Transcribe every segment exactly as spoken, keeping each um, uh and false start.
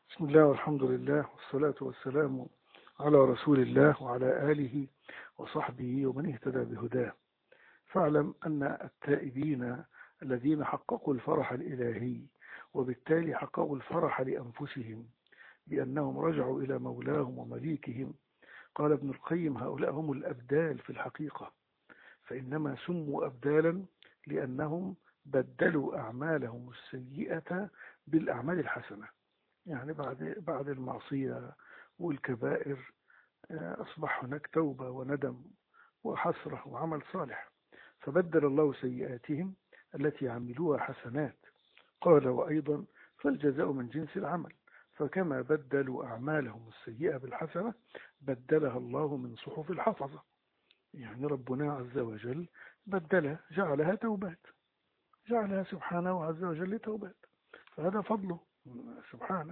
بسم الله والحمد لله والصلاة والسلام على رسول الله وعلى آله وصحبه ومن اهتدى بهداه. فاعلم أن التائبين الذين حققوا الفرح الإلهي وبالتالي حققوا الفرح لأنفسهم بأنهم رجعوا إلى مولاهم ومليكهم، قال ابن القيم: هؤلاء هم الأبدال في الحقيقة، فإنما سموا أبدالا لأنهم بدلوا أعمالهم السيئة بالأعمال الحسنة. يعني بعد بعد المعصية والكبائر أصبح هناك توبة وندم وحسرة وعمل صالح، فبدل الله سيئاتهم التي عملوها حسنات. قال: وأيضا فالجزاء من جنس العمل، فكما بدلوا أعمالهم السيئة بالحسنة بدلها الله من صحف الحفظة. يعني ربنا عز وجل بدلها، جعلها توبات، جعلها سبحانه عز وجل توبات، فهذا فضله سبحانه.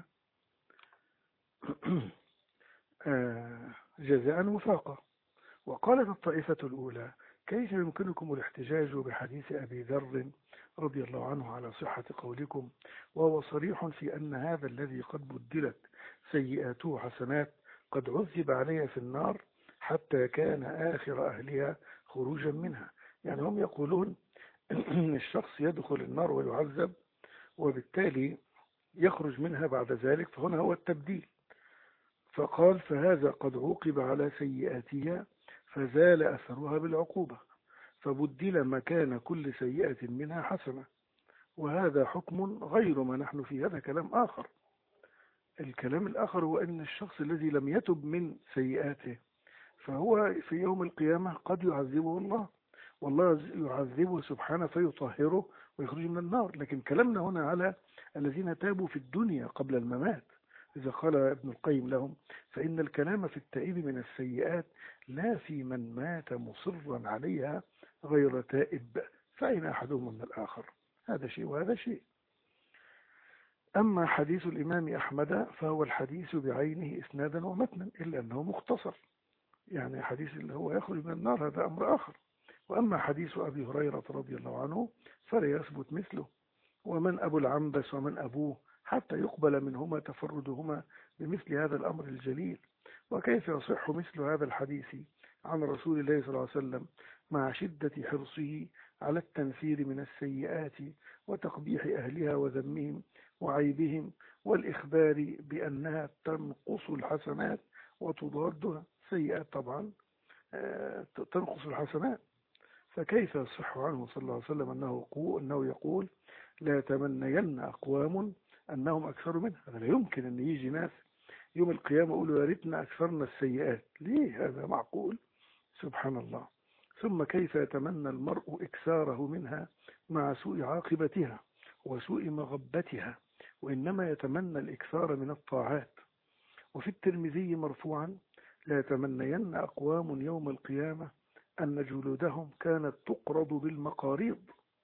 جزاء وفاقا. وقالت الطائفة الأولى: كيف يمكنكم الاحتجاج بحديث أبي ذر رضي الله عنه على صحة قولكم، وهو صريح في أن هذا الذي قد بدلت سيئاته حسنات قد عذب عليها في النار حتى كان آخر أهلها خروجا منها. يعني هم يقولون أن الشخص يدخل النار ويعذب وبالتالي يخرج منها بعد ذلك، فهنا هو التبديل. فقال: فهذا قد عوقب على سيئاتها فزال أثرها بالعقوبة، فبدل مكان كل سيئة منها حسنة، وهذا حكم غير ما نحن فيه. هذا كلام آخر. الكلام الآخر هو أن الشخص الذي لم يتب من سيئاته فهو في يوم القيامة قد يعذبه الله، والله يعذبه سبحانه فيطهره ويخرج من النار. لكن كلامنا هنا على الذين تابوا في الدنيا قبل الممات، إذا قال ابن القيم لهم: فإن الكلام في التائب من السيئات لا في من مات مصرا عليها غير تائب، فأين أحدهما من الآخر؟ هذا شيء وهذا شيء. أما حديث الإمام أحمد فهو الحديث بعينه إسنادا ومتنا، إلا أنه مختصر، يعني حديث اللي هو يخرج من النار هذا أمر آخر. وأما حديث أبي هريرة رضي الله عنه فلا يثبت مثله، ومن أبو العنبس ومن أبوه حتى يقبل منهما تفردهما بمثل هذا الأمر الجليل. وكيف يصح مثل هذا الحديث عن رسول الله صلى الله عليه وسلم مع شدة حرصه على التنفير من السيئات وتقبيح أهلها وذمهم وعيبهم والإخبار بأنها تنقص الحسنات وتضادها. سيئات طبعا تنقص الحسنات، فكيف يصح عنه صلى الله عليه وسلم أنه أنه يقول: لا يتمنين أقوام أنهم أكثر منها؟ هذا لا يمكن أن يجي ناس يوم القيامة يقولوا: يا ريتنا أكثرنا السيئات. ليه هذا معقول؟ سبحان الله. ثم كيف يتمنى المرء إكثاره منها مع سوء عاقبتها وسوء مغبتها، وإنما يتمنى الإكثار من الطاعات. وفي الترمذي مرفوعا: لا يتمنين أقوام يوم القيامة أن جلودهم كانت تقرض بالمقاريض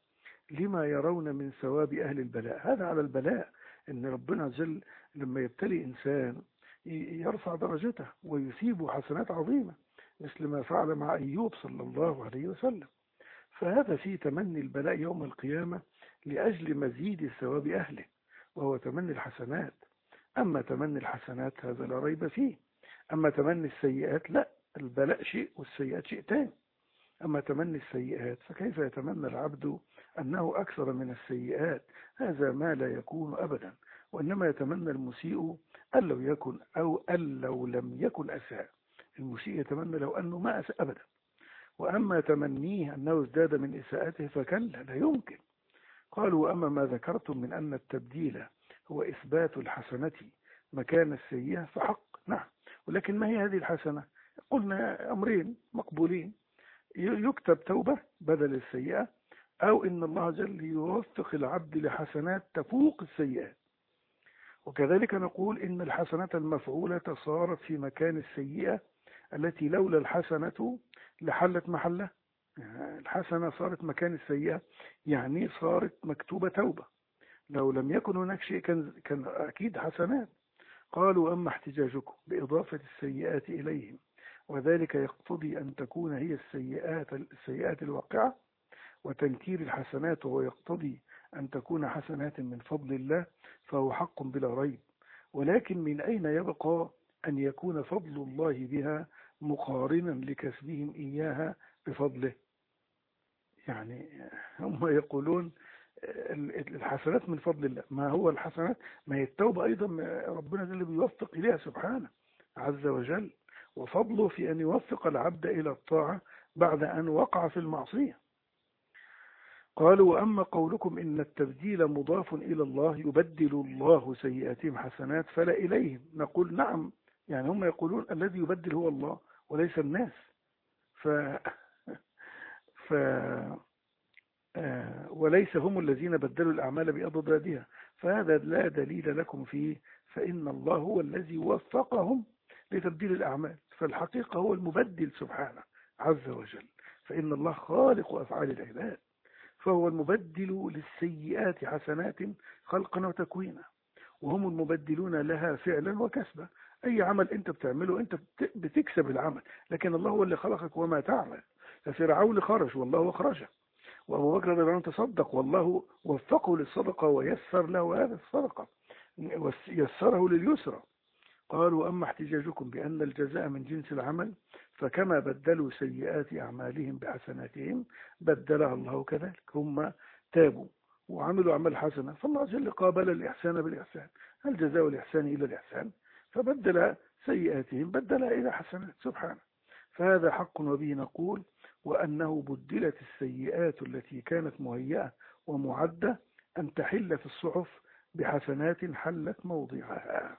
لما يرون من ثواب أهل البلاء. هذا على البلاء، إن ربنا جل لما يبتلي إنسان يرفع درجته ويثيب حسنات عظيمة، مثل ما فعل مع أيوب صلى الله عليه وسلم. فهذا فيه تمني البلاء يوم القيامة لأجل مزيد ثواب أهله، وهو تمني الحسنات. أما تمني الحسنات هذا لا ريب فيه. أما تمني السيئات لا، البلاء شيء والسيئات شيء تاني. أما تمني السيئات فكيف يتمنى العبد أنه أكثر من السيئات؟ هذا ما لا يكون أبدا. وإنما يتمنى المسيء أن لو يكن أو أن لو لم يكن أساء. المسيء يتمنى لو أنه ما أساء أبدا. وأما تمنيه أنه ازداد من إساءته فكلا، لا يمكن. قالوا: أما ما ذكرتم من أن التبديل هو إثبات الحسنة مكان السيئة فحق، نعم. ولكن ما هي هذه الحسنة؟ قلنا أمرين مقبولين: يكتب توبة بدل السيئة، أو إن الله جل يوفق العبد لحسنات تفوق السيئات. وكذلك نقول إن الحسنة المفعولة صارت في مكان السيئة التي لولا الحسنة لحلت محلها. الحسنة صارت مكان السيئة، يعني صارت مكتوبة توبة. لو لم يكن هناك شيء كان, كان أكيد حسنات. قالوا: أما احتجاجكم بإضافة السيئات إليهم وذلك يقتضي أن تكون هي السيئات السيئات الواقعة، وتنكير الحسنات وهو يقتضي أن تكون حسنات من فضل الله، فهو حق بلا ريب. ولكن من أين يبقى أن يكون فضل الله بها مقارنا لكسبهم إياها بفضله؟ يعني هم يقولون الحسنات من فضل الله. ما هو الحسنات؟ ما هي التوبة أيضا ربنا اللي بيوفق إليها سبحانه عز وجل، وفضله في أن يوفق العبد إلى الطاعة بعد أن وقع في المعصية. قالوا: وأما قولكم إن التبديل مضاف إلى الله، يبدل الله سيئاتهم حسنات فلا إليهم، نقول نعم. يعني هم يقولون الذي يبدل هو الله وليس الناس. ف... ف... آه وليس هم الذين بدلوا الأعمال بأضدادها، فهذا لا دليل لكم فيه، فإن الله هو الذي وفقهم لتبديل الأعمال، فالحقيقة هو المبدل سبحانه عز وجل، فإن الله خالق أفعال العباد، فهو المبدل للسيئات حسنات خلقا وتكوينا، وهم المبدلون لها فعلا وكسبا. أي عمل أنت بتعمله أنت بتكسب العمل، لكن الله هو اللي خلقك وما تعمل. ففرعون خرج والله أخرجه، وأبو بكر رضي الله عنه تصدق والله وفقه للصدقة ويسر له هذا الصدقة، يسره لليسرى. قالوا: أما احتجاجكم بأن الجزاء من جنس العمل، فكما بدلوا سيئات أعمالهم بحسناتهم بدلها الله كذلك. هم تابوا وعملوا أعمال حسنة، فالله جل قابل الإحسان بالإحسان، هل جزاء الإحسان إلا الإحسان؟ فبدل سيئاتهم بدلها إلى حسنات سبحانه. فهذا حق، وبه نقول: وأنه بدلت السيئات التي كانت مهيئة ومعدة أن تحل في الصحف بحسنات حلت موضعها.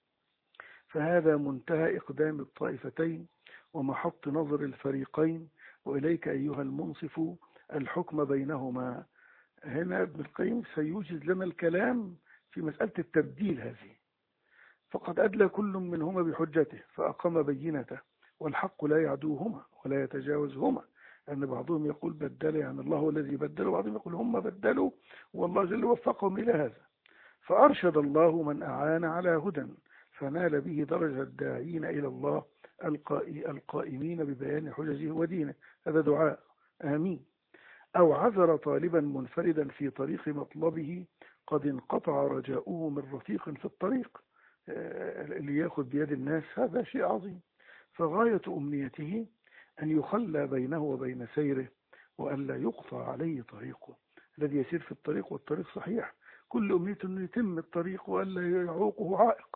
فهذا منتهى إقدام الطائفتين ومحط نظر الفريقين، وإليك أيها المنصف الحكم بينهما. هنا ابن القيم سيوجد لنا الكلام في مسألة التبديل هذه. فقد أدلى كل منهما بحجته فأقام بينته، والحق لا يعدوهما ولا يتجاوزهما، أن بعضهم يقول بدل يعني الله هو الذي بدل، وبعضهم يقول هم بدلوا والله جل وفقهم إلى هذا. فأرشد الله من أعان على هدى، فنال به درجة الداعين إلى الله القائمين ببيان حججه ودينه. هذا دعاء آمين. أو عذر طالبا منفردا في طريق مطلبه قد انقطع رجاؤه من رفيق في الطريق، اللي يأخذ بيد الناس هذا شيء عظيم، فغاية أمنيته أن يخلى بينه وبين سيره، وأن لا يقطع عليه طريقه الذي يسير في الطريق، والطريق صحيح، كل أمنيته أن يتم الطريق وألا يعوقه عائق.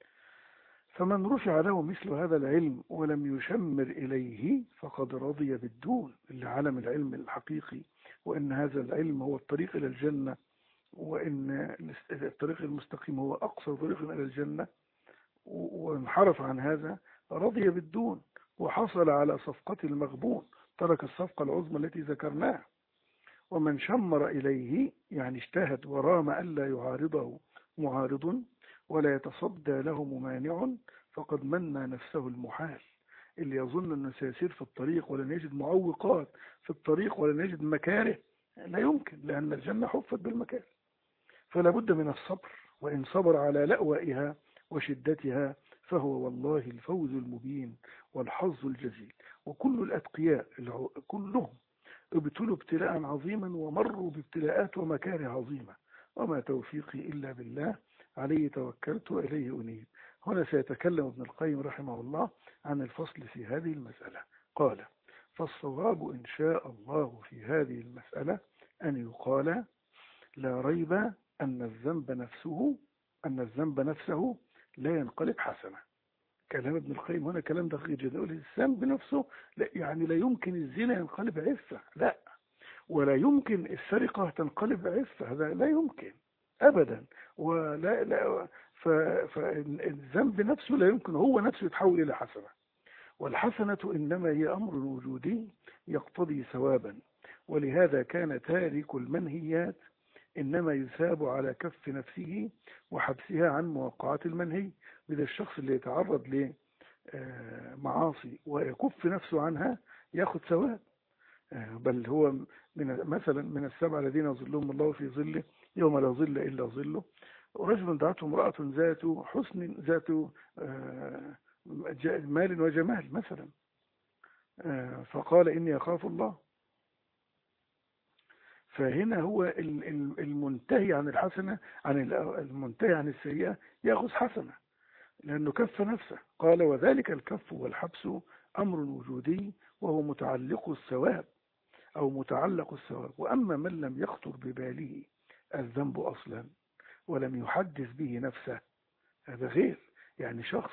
فمن رفع له مثل هذا العلم ولم يشمر إليه فقد رضي بالدون، اللي علم العلم الحقيقي، وأن هذا العلم هو الطريق إلى الجنة، وأن الطريق المستقيم هو أقصر طريق إلى الجنة، وانحرف عن هذا رضي بالدون، وحصل على صفقة المغبون، ترك الصفقة العظمى التي ذكرناها. ومن شمر إليه يعني اجتهد ورام ألا يعارضه معارض ولا يتصدى له ممانع، فقد منى نفسه المحال. اللي يظن أنه سيسير في الطريق ولن يجد معوقات في الطريق ولن يجد مكاره، لا يمكن، لأن الجنة حفت بالمكاره. فلا بد من الصبر، وإن صبر على لأوائها وشدتها فهو والله الفوز المبين والحظ الجزيل. وكل الأتقياء كلهم ابتلوا ابتلاء عظيما ومروا بابتلاءات ومكاره عظيمة، وما توفيقي إلا بالله، عليه توكلت وإليه أنيب. هنا سيتكلم ابن القيم رحمه الله عن الفصل في هذه المسألة. قال: فالصواب إن شاء الله في هذه المسألة أن يقال: لا ريب أن الذنب نفسه أن الذنب نفسه لا ينقلب حسنة. كلام ابن القيم هنا كلام دقيق جدا. يقول الذنب نفسه لا، يعني لا يمكن الزنا ينقلب عفة، لا، ولا يمكن السرقة تنقلب عفة، هذا لا يمكن أبدا. ولا لا فالذنب نفسه لا يمكن هو نفسه يتحول إلى حسنة. والحسنة إنما هي أمر وجودي يقتضي ثوابا، ولهذا كان تارك المنهيات إنما يثاب على كف نفسه وحبسها عن مواقعات المنهي. بذا الشخص اللي يتعرض لمعاصي ويكف نفسه عنها يأخذ ثواب، بل هو من مثلا من السبعة الذين ظلهم الله في ظله يوم لا ظل إلا ظله، رجل دعته امرأة ذات حسن ذات مال وجمال مثلا، فقال إني أخاف الله، فهنا هو المنتهي عن الحسنة، عن المنتهي عن السيئة يأخذ حسنة، لأنه كف نفسه. قال وذلك الكف والحبس أمر وجودي وهو متعلق الثواب أو متعلق الثواب. وأما من لم يخطر بباله الذنب أصلا ولم يحدث به نفسه، هذا غير. يعني شخص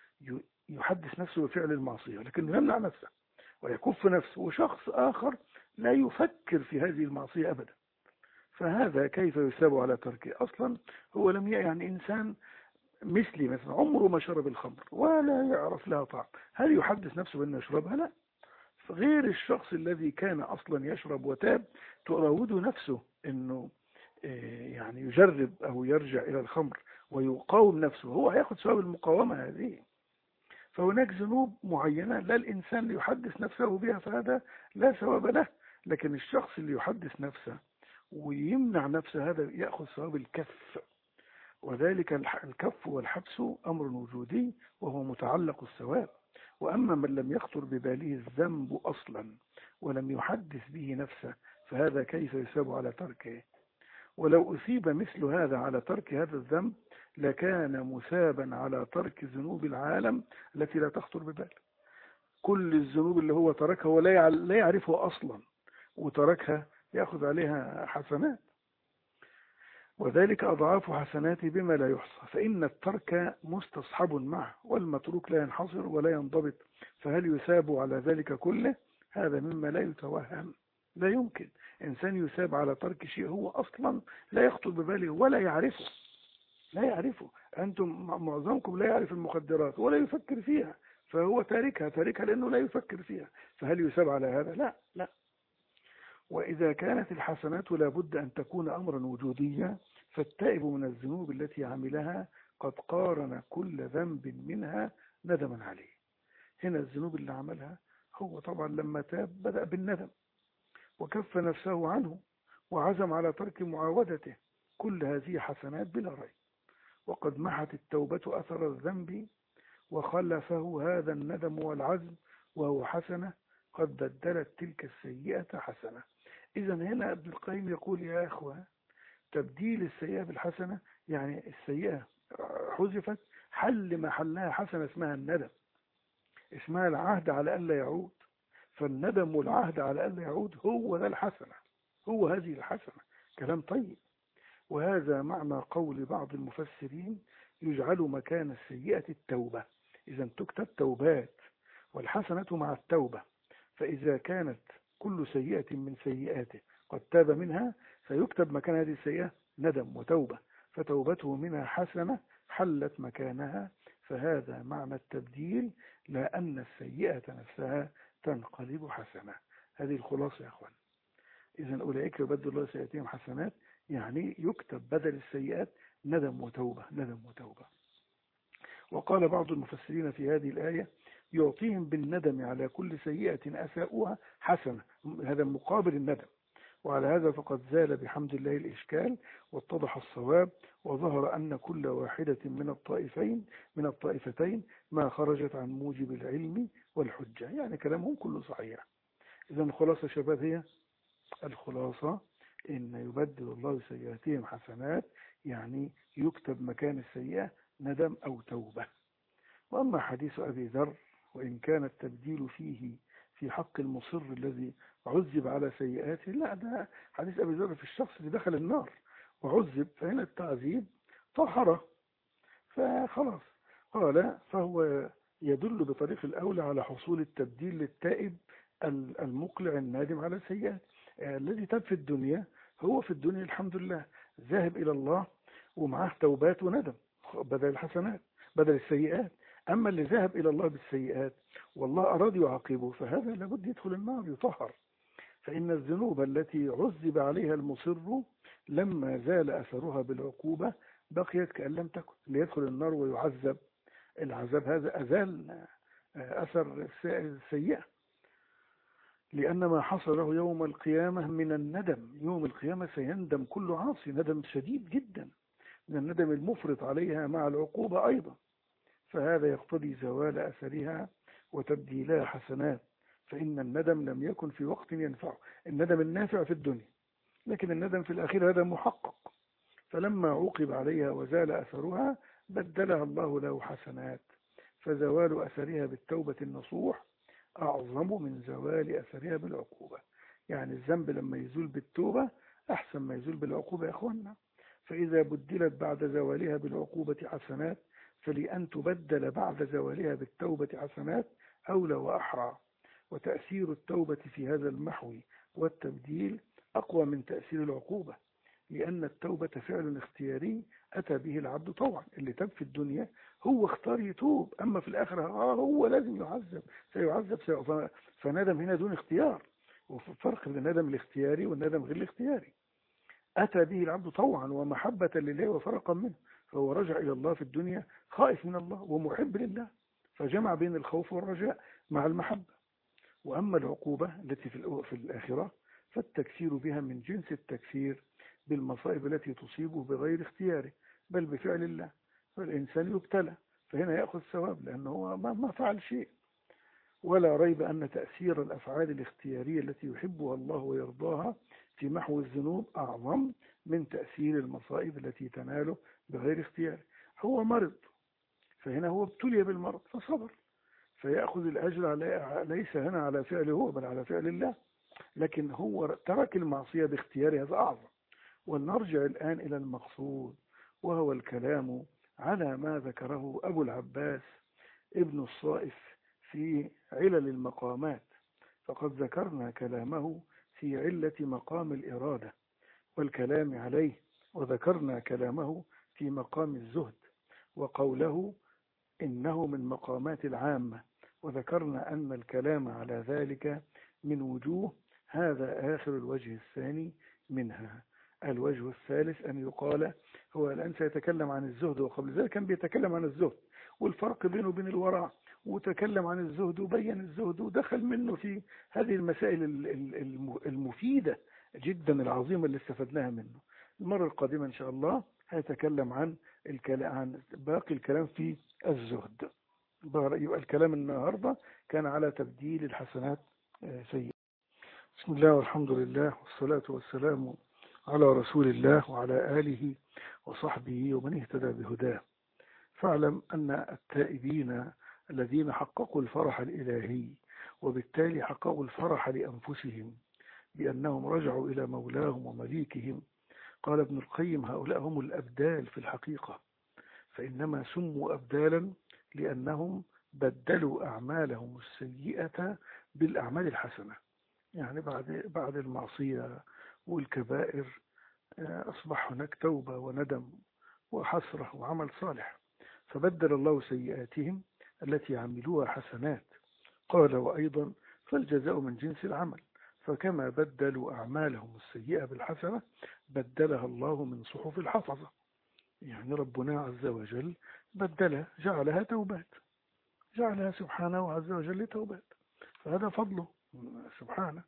يحدث نفسه بفعل المعصية لكنه يمنع نفسه ويكف نفسه، وشخص آخر لا يفكر في هذه المعصية أبدا، فهذا كيف يثاب على تركه؟ أصلا هو لم يعني إنسان مثلي مثلا عمره ما شرب الخمر ولا يعرف لها طعم، هل يحدث نفسه بأنه يشربها؟ لا. غير الشخص الذي كان أصلا يشرب وتاب تراوده نفسه أنه يعني يجرب أو يرجع إلى الخمر ويقاوم نفسه، هو هياخد ثواب المقاومة هذه. فهناك ذنوب معينة لا الإنسان يحدث نفسه بها فهذا لا ثواب له، لكن الشخص اللي يحدث نفسه ويمنع نفسه هذا يأخذ ثواب الكف. وذلك الكف والحبس أمر وجودي وهو متعلق الثواب. وأما من لم يخطر بباله الذنب أصلا ولم يحدث به نفسه فهذا كيف يثاب على تركه؟ ولو أثيب مثل هذا على ترك هذا الذنب لكان مثابا على ترك ذنوب العالم التي لا تخطر بباله. كل الذنوب اللي هو تركها ولا لا يعرفها أصلا وتركها يأخذ عليها حسنات، وذلك أضعاف حسناته بما لا يحصى. فإن الترك مستصحب معه والمتروك لا ينحصر ولا ينضبط، فهل يثاب على ذلك كله؟ هذا مما لا يتوهم. لا يمكن إنسان يثاب على ترك شيء هو أصلا لا يخطر بباله ولا يعرفه. لا يعرفه. أنتم معظمكم لا يعرف المخدرات ولا يفكر فيها، فهو تاركها تاركها لأنه لا يفكر فيها، فهل يثاب على هذا؟ لا لا. وإذا كانت الحسنات لابد أن تكون أمرا وجوديا، فالتائب من الذنوب التي عملها قد قارن كل ذنب منها ندما عليه. هنا الذنوب اللي عملها هو طبعا لما تاب بدأ بالندم وكف نفسه عنه وعزم على ترك معاودته، كل هذه حسنات بلا ريب. وقد محت التوبة أثر الذنب وخلفه هذا الندم والعزم وهو حسنة قد بدلت تلك السيئة حسنة. إذا هنا ابن القيم يقول يا أخوة تبديل السيئة بالحسنة، يعني السيئة حذفت حل محلها حسنة اسمها الندم، اسمها العهد على ألا يعود، فالندم والعهد على ألا يعود هو ذا الحسنة، هو هذه الحسنة. كلام طيب. وهذا معنى قول بعض المفسرين يجعل مكان السيئة التوبة، إذا تكتب توبات والحسنة مع التوبة، فإذا كانت كل سيئة من سيئاته قد تاب منها فيكتب مكان هذه السيئة ندم وتوبة، فتوبته منها حسنة حلت مكانها، فهذا معنى التبديل، لا أن السيئة نفسها تنقلب حسنة. هذه الخلاصة يا أخوان. إذن أولئك يبدل الله سيئاتهم حسنات، يعني يكتب بدل السيئات ندم وتوبة ندم وتوبة. وقال بعض المفسرين في هذه الآية يعطيهم بالندم على كل سيئة أساءوها حسنة، هذا مقابل الندم. وعلى هذا فقد زال بحمد الله الإشكال واتضح الصواب، وظهر أن كل واحدة من الطائفين من الطائفتين ما خرجت عن موجب العلم والحجة، يعني كلامهم كله صحيح. إذا الخلاصة شباب هي الخلاصة إن يبدل الله سيئاتهم حسنات، يعني يكتب مكان السيئة ندم أو توبة. وأما حديث أبي ذر وإن كان التبديل فيه في حق المصر الذي عذب على سيئاته، لا، ده حديث أبي ذر في الشخص اللي دخل النار وعذب، فهنا التعذيب طهره فخلاص. قال فهو يدل بطريق الأولى على حصول التبديل للتائب المقلع النادم على السيئات. الذي تاب في الدنيا هو في الدنيا الحمد لله ذاهب إلى الله ومعه توبات وندم بدل الحسنات بدل السيئات. أما اللي ذهب إلى الله بالسيئات والله أراد يعاقبه فهذا لابد يدخل النار يطهر. فإن الذنوب التي عذب عليها المصر لما زال أثرها بالعقوبة بقيت كأن لم تكن، ليدخل النار ويعذب العذاب هذا أزال أثر السيئة، لأن ما حصل له يوم القيامة من الندم، يوم القيامة سيندم كل عاصي ندم شديد جدا من الندم المفرط عليها مع العقوبة أيضا، فهذا يقتضي زوال أثرها وتبديلها حسنات. فإن الندم لم يكن في وقت ينفعه، الندم النافع في الدنيا لكن الندم في الأخير هذا محقق. فلما عوقب عليها وزال أثرها بدلها الله له حسنات، فزوال أثرها بالتوبة النصوح أعظم من زوال أثرها بالعقوبة. يعني الذنب لما يزول بالتوبة أحسن ما يزول بالعقوبة يا أخوانا. فإذا بدلت بعد زوالها بالعقوبة حسنات فلأن تبدل بعد زوالها بالتوبة حسنات أولى وأحرى. وتأثير التوبة في هذا المحو والتبديل أقوى من تأثير العقوبة، لأن التوبة فعل اختياري أتى به العبد طوعا. اللي تاب في الدنيا هو اختار يتوب، أما في الآخرة آه هو لازم يعذب سيعذب سيعذب. فندم هنا دون اختيار، وفرق بين الندم الاختياري والندم غير الاختياري. أتى به العبد طوعا ومحبة لله وفرقا منه، فهو رجع إلى الله في الدنيا خائف من الله ومحب لله، فجمع بين الخوف والرجاء مع المحبة. وأما العقوبة التي في الآخرة فالتكفير بها من جنس التكفير بالمصائب التي تصيبه بغير اختياره بل بفعل الله. فالإنسان يبتلى فهنا يأخذ ثواب لأنه ما فعل شيء. ولا ريب أن تأثير الأفعال الاختيارية التي يحبها الله ويرضاها في محو الذنوب أعظم من تأثير المصائب التي تناله بغير اختياره. هو مرض فهنا هو ابتلي بالمرض فصبر فيأخذ الأجر على ليس هنا على فعله هو بل على فعل الله، لكن هو ترك المعصية باختياره، هذا أعظم. ولنرجع الآن إلى المقصود، وهو الكلام على ما ذكره أبو العباس ابن الصائف في علل المقامات. فقد ذكرنا كلامه في علة مقام الإرادة والكلام عليه، وذكرنا كلامه في مقام الزهد وقوله إنه من مقامات العامة، وذكرنا أن الكلام على ذلك من وجوه، هذا آخر الوجه الثاني منها. الوجه الثالث أن يقال هو الآن سيتكلم عن الزهد، وقبل ذلك كان بيتكلم عن الزهد والفرق بينه وبين الورع، وتكلم عن الزهد وبين الزهد ودخل منه في هذه المسائل المفيدة جدا العظيمة اللي استفدناها منه. المرة القادمة إن شاء الله هيتكلم عن الكلام عن باقي الكلام في الزهد. يبقى الكلام النهاردة كان على تبديل الحسنات سيئة. بسم الله والحمد لله والصلاة والسلام على رسول الله وعلى آله وصحبه ومن اهتدى بهداه. فاعلم أن التائبين الذين حققوا الفرح الإلهي وبالتالي حققوا الفرح لأنفسهم بأنهم رجعوا إلى مولاهم ومليكهم، قال ابن القيم هؤلاء هم الأبدال في الحقيقة، فإنما سموا أبدالا لأنهم بدلوا أعمالهم السيئة بالأعمال الحسنة. يعني بعد بعد المعصية والكبائر أصبح هناك توبة وندم وحسرة وعمل صالح، فبدل الله سيئاتهم التي عملوها حسنات. قال وأيضا فالجزاء من جنس العمل، فكما بدلوا أعمالهم السيئة بالحسنة بدلها الله من صحف الحفظة. يعني ربنا عز وجل بدلها جعلها توبات، جعلها سبحانه عز وجل توبات، فهذا فضله سبحانه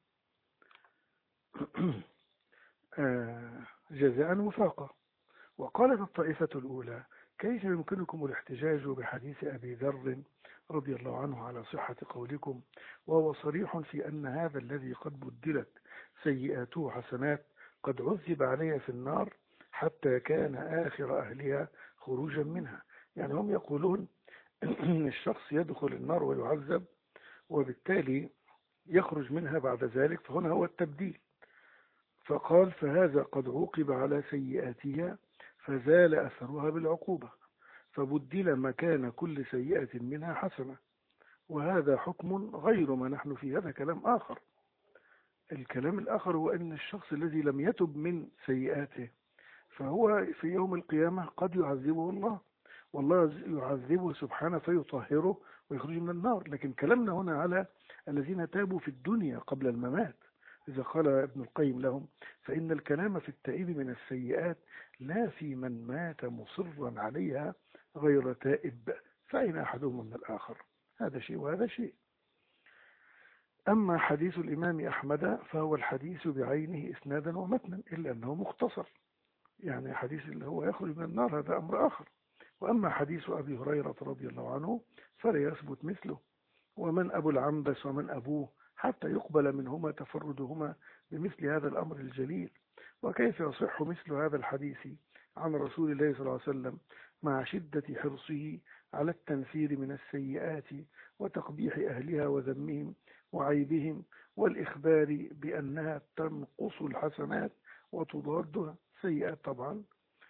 جزاء وفاقا. وقالت الطائفة الأولى كيف يمكنكم الاحتجاج بحديث أبي ذر رضي الله عنه على صحة قولكم وهو صريح في أن هذا الذي قد بدلت سيئاته حسنات قد عذب عليها في النار حتى كان آخر أهلها خروجا منها. يعني هم يقولون أن الشخص يدخل النار ويعذب وبالتالي يخرج منها بعد ذلك، فهنا هو التبديل. فقال فهذا قد عوقب على سيئاتها فزال أثرها بالعقوبة، فبدل مكان كل سيئة منها حسنة، وهذا حكم غير ما نحن فيه. هذا كلام آخر. الكلام الآخر هو أن الشخص الذي لم يتب من سيئاته فهو في يوم القيامة قد يعذبه الله، والله يعذبه سبحانه فيطهره ويخرج من النار. لكن كلامنا هنا على الذين تابوا في الدنيا قبل الممات، إذا قال ابن القيم لهم فإن الكلام في التائب من السيئات لا في من مات مصرا عليها غير تائب، فأين أحدهما من الآخر؟ هذا شيء وهذا شيء. أما حديث الإمام أحمد فهو الحديث بعينه إسنادا ومتنا إلا أنه مختصر، يعني حديث اللي هو يخرج من النار هذا أمر آخر. وأما حديث أبي هريرة رضي الله عنه فلا يثبت مثله، ومن أبو العنبس ومن أبوه حتى يقبل منهما تفردهما بمثل هذا الأمر الجليل. وكيف يصح مثل هذا الحديث عن رسول الله صلى الله عليه وسلم مع شدة حرصه على التنفير من السيئات وتقبيح أهلها وذمهم وعيبهم والإخبار بأنها تنقص الحسنات وتضادها سيئات طبعا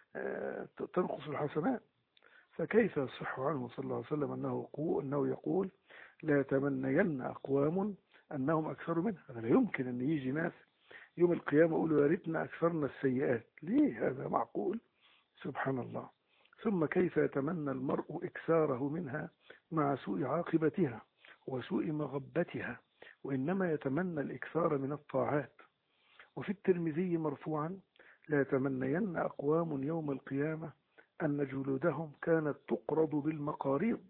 تنقص الحسنات. فكيف يصح عنه صلى الله عليه وسلم أنه يقول, أنه يقول لا يتمنين أقوام أنهم أكثر منها؟ هذا لا يمكن أن يجي ناس يوم القيامة يقولوا يا ريتنا أكثرنا السيئات. ليه هذا معقول؟ سبحان الله. ثم كيف يتمنى المرء إكثاره منها مع سوء عاقبتها وسوء مغبتها، وإنما يتمنى الإكثار من الطاعات. وفي الترمذي مرفوعا لا يتمنين أقوام يوم القيامة أن جلودهم كانت تقرض بالمقاريض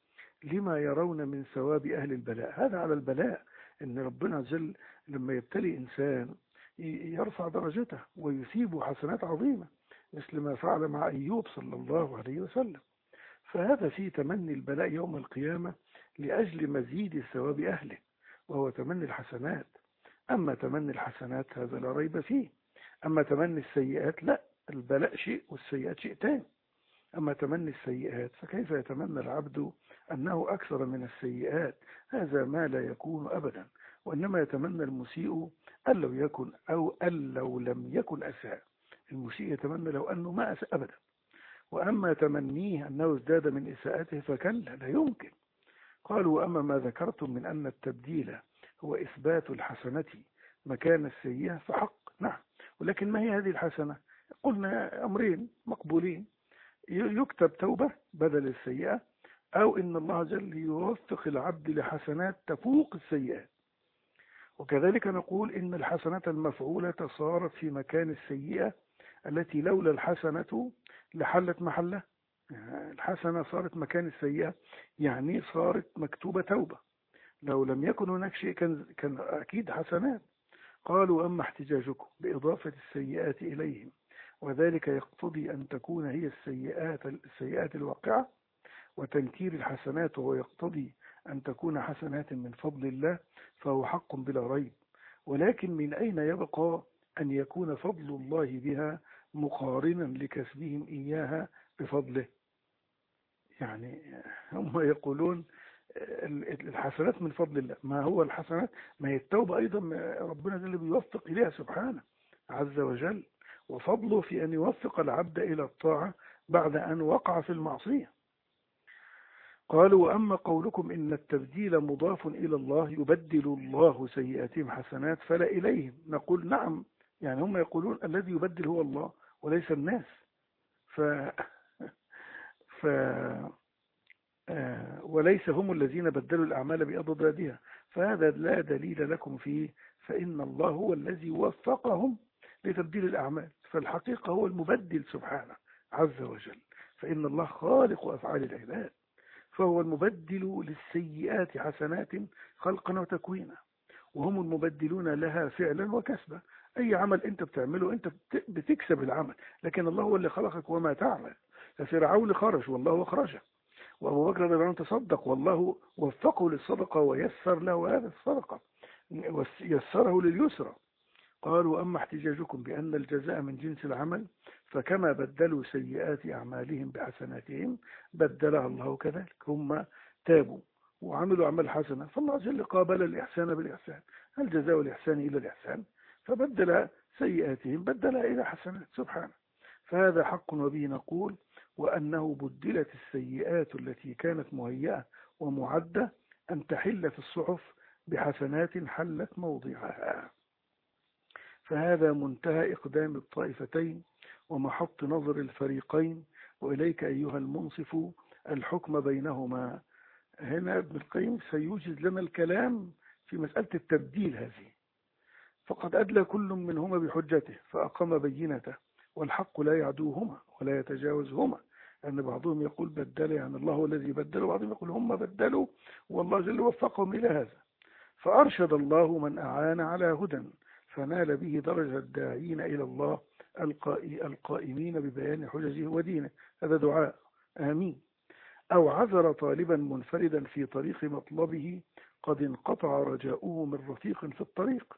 لما يرون من ثواب أهل البلاء. هذا على البلاء، إن ربنا جل لما يبتلي إنسان يرفع درجته ويثيب حسنات عظيمة، مثل ما فعل مع أيوب صلى الله عليه وسلم. فهذا في تمني البلاء يوم القيامة لأجل مزيد ثواب أهله، وهو تمني الحسنات. أما تمني الحسنات هذا لا ريب فيه. أما تمني السيئات لا، البلاء شيء والسيئات شيء تاني. أما تمني السيئات فكيف يتمنى العبد أنه أكثر من السيئات؟ هذا ما لا يكون أبدا. وإنما يتمنى المسيء أن لو يكن أو أن لو لم يكن أساء. المسيء يتمنى لو أنه ما أساء أبدا. وأما تمنيه أنه ازداد من إساءته فكلا، لا يمكن. قالوا أما ما ذكرتم من أن التبديل هو إثبات الحسنة مكان السيئة فحق، نعم. ولكن ما هي هذه الحسنة؟ قلنا أمرين مقبولين: يكتب توبة بدل السيئة، أو إن الله جل يوفق العبد لحسنات تفوق السيئات. وكذلك نقول إن الحسنة المفعولة صارت في مكان السيئة التي لولا الحسنة لحلت محلها. الحسنة صارت مكان السيئة، يعني صارت مكتوبة توبة. لو لم يكن هناك شيء كان, كان أكيد حسنات. قالوا أما احتجاجكم بإضافة السيئات إليهم وذلك يقتضي أن تكون هي السيئات, السيئات الواقعة، وتنكير الحسنات وهو يقتضي أن تكون حسنات من فضل الله، فهو حق بلا ريب. ولكن من أين يبقى أن يكون فضل الله بها مقارنا لكسبهم إياها بفضله؟ يعني هم يقولون الحسنات من فضل الله. ما هو الحسنات؟ ما هي التوبة أيضا ربنا اللي بيوفق إليها سبحانه عز وجل، وفضله في أن يوفق العبد إلى الطاعة بعد أن وقع في المعصية. قالوا أما قولكم إن التبديل مضاف إلى الله يبدل الله سيئاتهم حسنات فلا إليهم، نقول نعم. يعني هم يقولون الذي يبدل هو الله وليس الناس. ف... ف... آه وليس هم الذين بدلوا الأعمال بأضدادها، فهذا لا دليل لكم فيه، فإن الله هو الذي وفقهم لتبديل الأعمال. فالحقيقة هو المبدل سبحانه عز وجل، فإن الله خالق أفعال العباد، فهو المبدل للسيئات حسنات خلقا وتكوينا، وهم المبدلون لها فعلا وكسبا. أي عمل أنت بتعمله أنت بتكسب العمل، لكن الله هو اللي خلقك وما تعمل. ففرعون خرج والله أخرجه، وأبو بكر رضي الله عنه تصدق والله وفقه للصدقة ويسر له هذا الصدقة، يسره لليسرى. قالوا أما احتجاجكم بأن الجزاء من جنس العمل فكما بدلوا سيئات أعمالهم بحسناتهم بدلها الله كذلك. هم تابوا وعملوا أعمال حسنة، فالله جل قابل الإحسان بالإحسان، هل جزاء الإحسان إلا الإحسان؟ فبدل سيئاتهم بدلها إلى حسنات سبحانه. فهذا حق، وبه نقول وأنه بدلت السيئات التي كانت مهيئة ومعدة أن تحل في الصحف بحسنات حلت موضعها. فهذا منتهى إقدام الطائفتين ومحط نظر الفريقين، وإليك أيها المنصف الحكم بينهما. هنا ابن القيم سيوجد لنا الكلام في مسألة التبديل هذه. فقد أدلى كل منهما بحجته فأقام بينته، والحق لا يعدوهما ولا يتجاوزهما، أن بعضهم يقول بدل يعني الله هو الذي بدل، وبعضهم يقول هم بدلوا والله جل وفقهم إلى هذا. فأرشد الله من أعان على هدى فنال به درجة الداعين إلى الله القائمين ببيان حججه ودينه. هذا دعاء آمين. أو عذر طالبا منفردا في طريق مطلبه قد انقطع رجاؤه من رفيق في الطريق.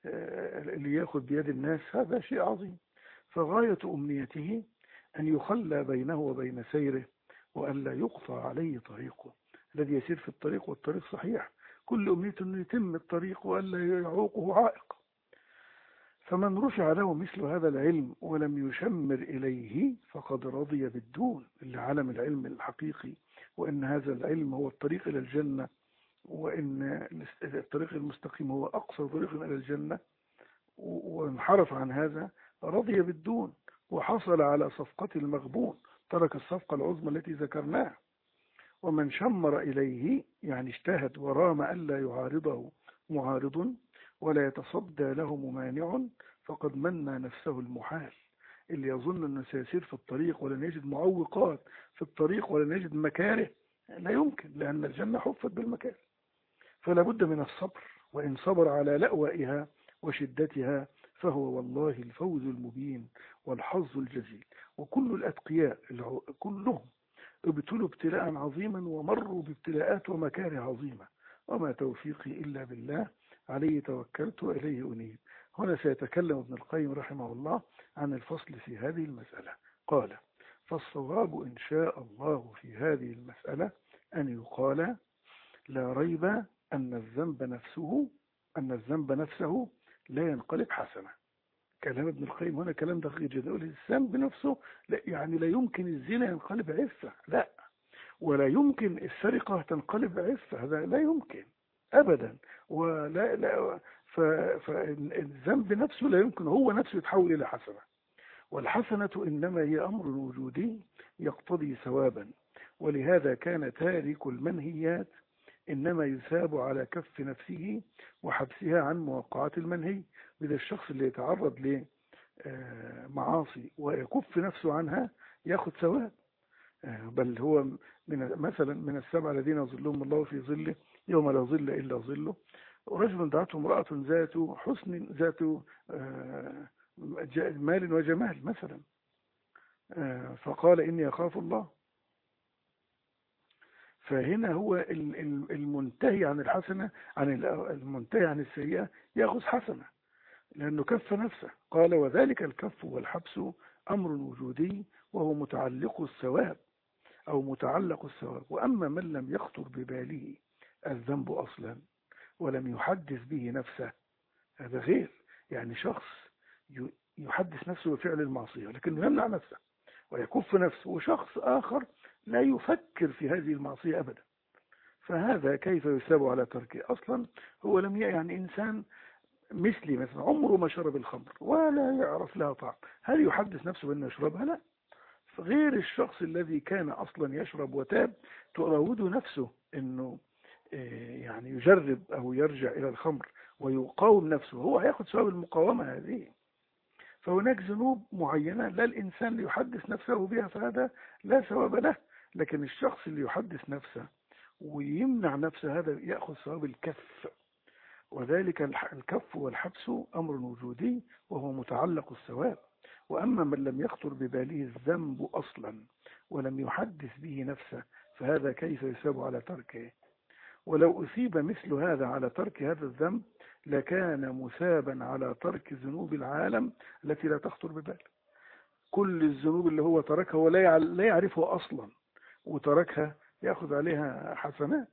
اللي ياخذ بيد الناس هذا شيء عظيم. فغاية أمنيته أن يخلى بينه وبين سيره، وألا يقطع عليه طريقه الذي يسير في الطريق، والطريق صحيح، كل أمنيته أن يتم الطريق وألا يعوقه عائق. فمن رفع له مثل هذا العلم ولم يشمر إليه فقد رضي بالدون، اللي علم العلم الحقيقي، وأن هذا العلم هو الطريق إلى الجنة، وأن الطريق المستقيم هو أقصى طريق إلى الجنة، وانحرف عن هذا رضي بالدون وحصل على صفقة المغبون، ترك الصفقة العظمى التي ذكرناها. ومن شمر إليه يعني اجتهد ورام ألا يعارضه معارض ولا يتصدى له ممانع فقد منى نفسه المحال. اللي يظن أنه سيسير في الطريق ولن يجد معوقات في الطريق ولن يجد مكاره، لا يمكن، لأن الجنة حفت بالمكاره. فلا بد من الصبر، وإن صبر على لأوائها وشدتها فهو والله الفوز المبين والحظ الجزيل. وكل الأتقياء كلهم ابتلوا ابتلاء عظيما ومروا بابتلاءات ومكاره عظيمة، وما توفيقي إلا بالله، عليه توكلت وإليه أنيب. هنا سيتكلم ابن القيم رحمه الله عن الفصل في هذه المسألة. قال: فالصواب إن شاء الله في هذه المسألة أن يقال لا ريب أن الذنب نفسه أن الذنب نفسه لا ينقلب حسنة. كلام ابن القيم هنا كلام دقيق جدا. يقول الذنب نفسه لا، يعني لا يمكن الزنا ينقلب عفة، لا، ولا يمكن السرقة تنقلب عفة، هذا لا يمكن أبدا. ولا لا فالذنب نفسه لا يمكن هو نفسه يتحول إلى حسنة. والحسنة إنما هي أمر وجودي يقتضي ثوابا، ولهذا كان تارك المنهيات إنما يثاب على كف نفسه وحبسها عن مواقعات المنهي. بدأ الشخص اللي يتعرض لمعاصي ويكف نفسه عنها يأخذ ثواب، بل هو من مثلا من السبع الذين ظلهم الله في ظله يوم لا ظل إلا ظله. ورجل دعته امرأة ذات حسن ذات مال وجمال مثلا، فقال إني أخاف الله. فهنا هو المنتهي عن الحسنة، عن المنتهي عن السيئة يأخذ حسنة لأنه كف نفسه. قال: وذلك الكف والحبس أمر وجودي وهو متعلق الثواب أو متعلق الثواب. وأما من لم يخطر بباله الذنب أصلا ولم يحدث به نفسه، هذا غير. يعني شخص يحدث نفسه بفعل المعصية لكنه يمنع نفسه ويكف نفسه، وشخص آخر لا يفكر في هذه المعصية أبدا، فهذا كيف يثاب على تركه؟ أصلا هو لم يعني إنسان مثلي مثلا عمره ما شرب الخمر ولا يعرف لها طعم، هل يحدث نفسه بأنه يشربها؟ لا. غير الشخص الذي كان أصلا يشرب وتاب تراوده نفسه أنه يعني يجرب أو يرجع إلى الخمر ويقاوم نفسه، هو هياخد ثواب المقاومة هذه. فهناك ذنوب معينة لا الإنسان ليحدث نفسه بها فهذا لا ثواب له، لكن الشخص اللي يحدث نفسه ويمنع نفسه هذا يأخذ ثواب الكف. وذلك الكف والحبس أمر وجودي وهو متعلق الثواب. وأما من لم يخطر بباله الذنب أصلا ولم يحدث به نفسه فهذا كيف يثاب على تركه؟ ولو أثيب مثل هذا على ترك هذا الذنب لكان مثابا على ترك ذنوب العالم التي لا تخطر بباله. كل الذنوب اللي هو تركها ولا لا يعرفها أصلا وتركها يأخذ عليها حسنات،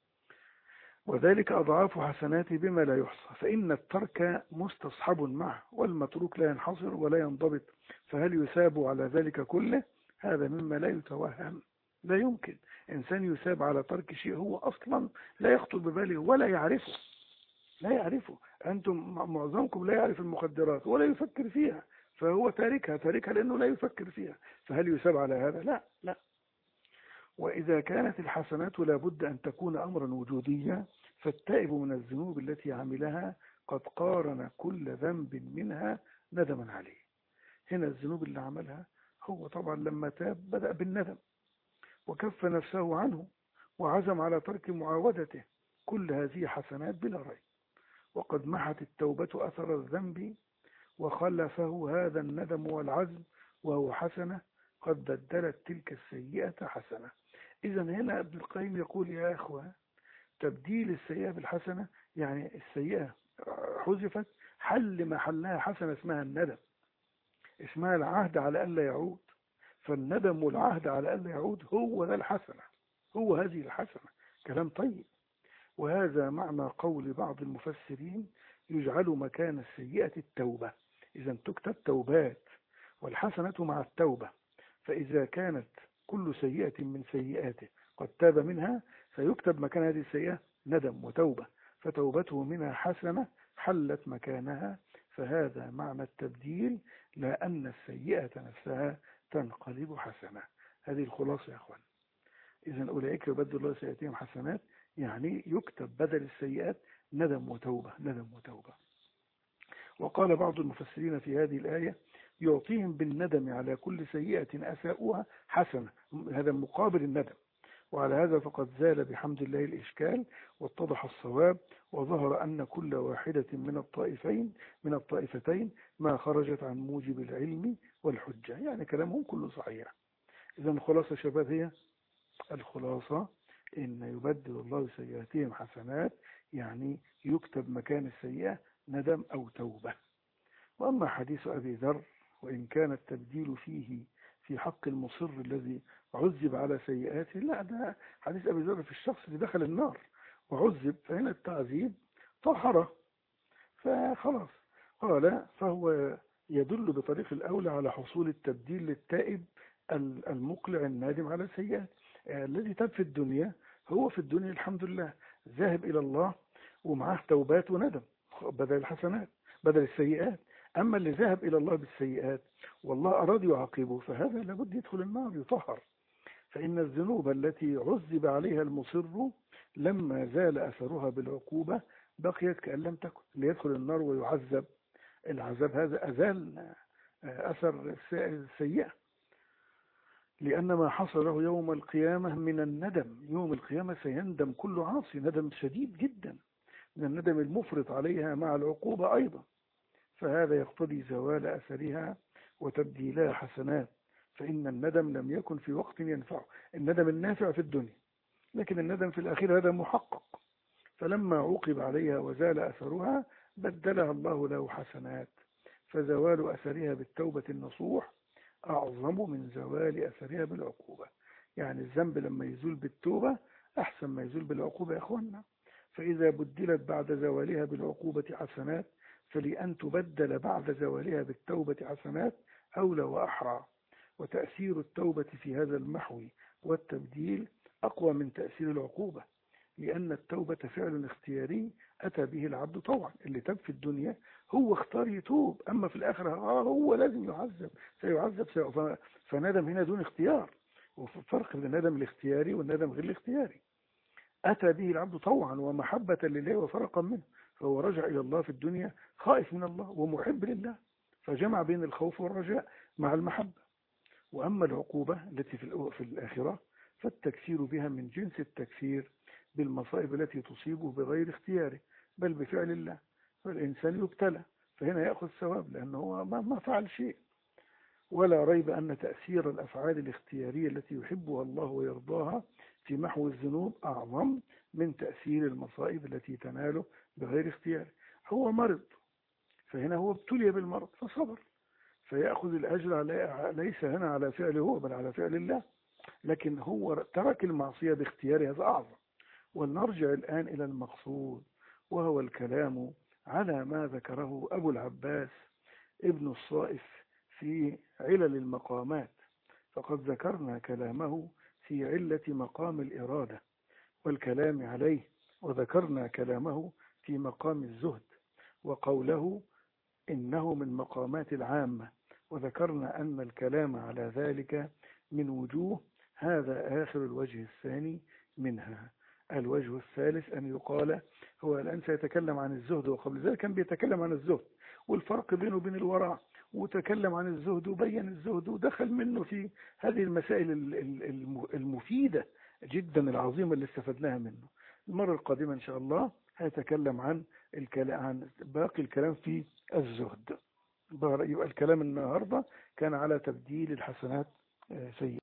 وذلك أضعاف حسناته بما لا يحصى. فإن الترك مستصحب معه والمتروك لا ينحصر ولا ينضبط، فهل يثاب على ذلك كله؟ هذا مما لا يتوهم. لا يمكن إنسان يثاب على ترك شيء هو أصلا لا يخطر بباله ولا يعرفه لا يعرفه أنتم معظمكم لا يعرف المخدرات ولا يفكر فيها، فهو تاركها تاركها لأنه لا يفكر فيها، فهل يثاب على هذا؟ لا لا. وإذا كانت الحسنات لابد أن تكون أمرا وجوديا، فالتائب من الذنوب التي عملها قد قارن كل ذنب منها ندما عليه. هنا الذنوب اللي عملها هو طبعا لما تاب بدأ بالندم وكف نفسه عنه وعزم على ترك معاودته، كل هذه حسنات بلا ريب. وقد محت التوبة أثر الذنب وخلفه هذا الندم والعزم وهو حسنة قد بدلت تلك السيئة حسنة. إذا هنا ابن القيم يقول يا أخوة تبديل السيئة بالحسنة، يعني السيئة حذفت حل محلها حسنة اسمها الندم، اسمها العهد على ألا يعود. فالندم والعهد على ألا يعود هو ذا الحسنة، هو هذه الحسنة. كلام طيب. وهذا معنى قول بعض المفسرين يجعل مكان السيئة التوبة. إذا تكتب توبات، والحسنة مع التوبة. فإذا كانت كل سيئة من سيئاته قد تاب منها، فيكتب مكان هذه السيئة ندم وتوبة، فتوبته منها حسنة حلت مكانها. فهذا معنى التبديل، لا أن السيئة نفسها تنقلب حسنة. هذه الخلاصة يا أخوان. إذن أولئك يبدل الله سيئاتهم حسنات، يعني يكتب بدل السيئات ندم وتوبة، ندم وتوبة. وقال بعض المفسرين في هذه الآية يعطيهم بالندم على كل سيئة أساءوها حسنة، هذا مقابل الندم. وعلى هذا فقد زال بحمد الله الإشكال، واتضح الصواب، وظهر أن كل واحدة من الطائفين من الطائفتين ما خرجت عن موجب العلم والحجة، يعني كلامهم كله صحيح. إذا الخلاصة شباب هي الخلاصة إن يبدل الله سيئاتهم حسنات، يعني يكتب مكان السيئة ندم أو توبة. وأما حديث أبي ذر وإن كان التبديل فيه في حق المصر الذي عذب على سيئاته، لا، ده حديث أبي ذر في الشخص اللي دخل النار وعذب، فهنا التعذيب طهره فخلاص. قال فهو يدل بطريق الأولى على حصول التبديل للتائب المقلع النادم على السيئات. الذي تاب في الدنيا هو في الدنيا الحمد لله ذاهب إلى الله ومعه توبات وندم بدل الحسنات بدل السيئات. أما اللي ذهب إلى الله بالسيئات والله أراد يعاقبه، فهذا لابد يدخل النار يطهر. فإن الذنوب التي عذب عليها المصر لما زال أثرها بالعقوبة بقيت كأن لم تكن. ليدخل النار ويعذب، العذاب هذا أزال أثر السيئة، لأن ما حصل له يوم القيامة من الندم. يوم القيامة سيندم كل عاصي ندم شديد جدا، من الندم المفرط عليها مع العقوبة أيضا. فهذا يقتضي زوال أثرها وتبديلها حسنات. فإن الندم لم يكن في وقت ينفعه، الندم النافع في الدنيا، لكن الندم في الآخرة هذا محقق. فلما عوقب عليها وزال أثرها بدلها الله له حسنات. فزوال أثرها بالتوبة النصوح أعظم من زوال أثرها بالعقوبة. يعني الذنب لما يزول بالتوبة أحسن ما يزول بالعقوبة يا أخوانا. فإذا بدلت بعد زوالها بالعقوبة حسنات، فلأن تبدل بعد زوالها بالتوبة حسنات أولى وأحرى. وتأثير التوبة في هذا المحو والتبديل أقوى من تأثير العقوبة، لأن التوبة فعل اختياري أتى به العبد طوعا. اللي تاب في الدنيا هو اختار يتوب، أما في الآخرة آه هو لازم يعذب، سيعذب سيعذب. فندم هنا دون اختيار، وفرق بين الندم الاختياري والندم غير الاختياري. أتى به العبد طوعا ومحبة لله وفرقا منه، فهو رجع إلى الله في الدنيا خائف من الله ومحب لله، فجمع بين الخوف والرجاء مع المحبة. وأما العقوبة التي في الآخرة فالتكفير بها من جنس التكفير بالمصائب التي تصيبه بغير اختياره بل بفعل الله. فالإنسان يبتلى فهنا يأخذ ثواب لأنه ما فعل شيء. ولا ريب أن تأثير الأفعال الاختيارية التي يحبها الله ويرضاها في محو الذنوب أعظم من تأثير المصائب التي تناله بغير اختياره. هو مرض، فهنا هو ابتلي بالمرض فصبر، فيأخذ الأجر على ليس هنا على فعله هو بل على فعل الله، لكن هو ترك المعصية باختياره، هذا أعظم. ولنرجع الآن إلى المقصود، وهو الكلام على ما ذكره أبو العباس ابن الصائف في علل المقامات. فقد ذكرنا كلامه في علة مقام الإرادة والكلام عليه، وذكرنا كلامه في مقام الزهد وقوله إنه من مقامات العامة، وذكرنا أن الكلام على ذلك من وجوه، هذا آخر الوجه الثاني منها. الوجه الثالث أن يقال هو الآن سيتكلم عن الزهد، وقبل ذلك كان بيتكلم عن الزهد والفرق بينه وبين الورع، وتكلم عن الزهد وبين الزهد ودخل منه في هذه المسائل المفيدة جدا العظيمة اللي استفدناها منه. المرة القادمة إن شاء الله هيتكلم عن الكلام عن باقي الكلام في الزهد. يبقى الكلام النهاردة كان على تبديل الحسنات سيئة.